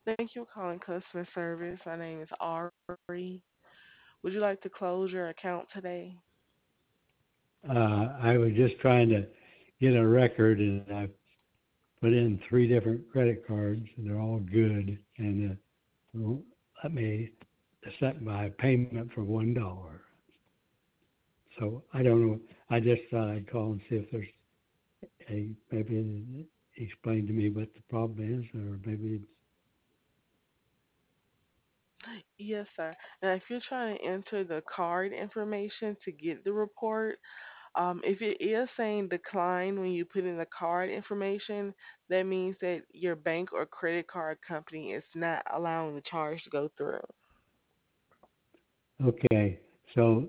Thank you for calling customer service. My name is Ari. Would you like to close your account today? I was just trying to get a record, and I put in three different credit cards, and they're all good, and won't let me set my payment for $1. So I don't know. I just thought I'd call and see if there's maybe explain to me what the problem is, or maybe Yes, sir. Now, if you're trying to enter the card information to get the report, if it is saying decline when you put in the card information, that means that your bank or credit card company is not allowing the charge to go through. okay. So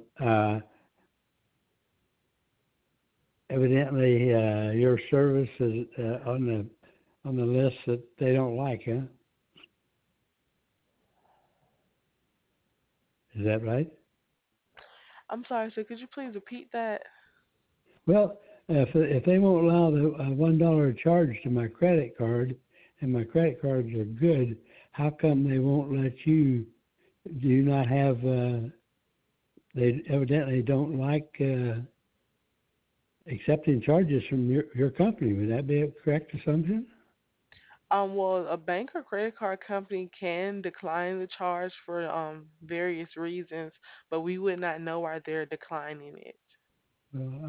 evidently your service is on the list that they don't like, huh? Is that right? I'm sorry, sir. Could you please repeat that? Well, if they won't allow the $1 charge to my credit card, and my credit cards are good, how come they won't let you? Do you not have? They evidently don't like accepting charges from your company. Would that be a correct assumption? Well, a bank or credit card company can decline the charge for various reasons, but we would not know why they're declining it. Well,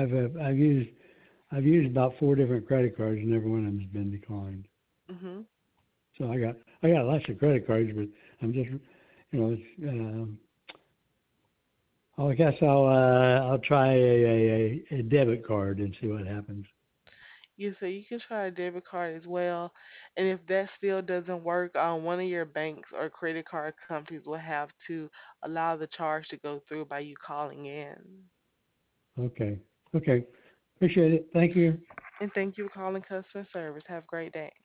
I've used about four different credit cards, and every one of them has been declined. Mhm. So I got lots of credit cards, but I'm just it's well, I guess I'll try a debit card and see what happens. Yeah, so you can try a debit card as well, and if that still doesn't work, one of your banks or credit card companies will have to allow the charge to go through by you calling in. Okay. Okay. Appreciate it. Thank you. And thank you for calling customer service. Have a great day.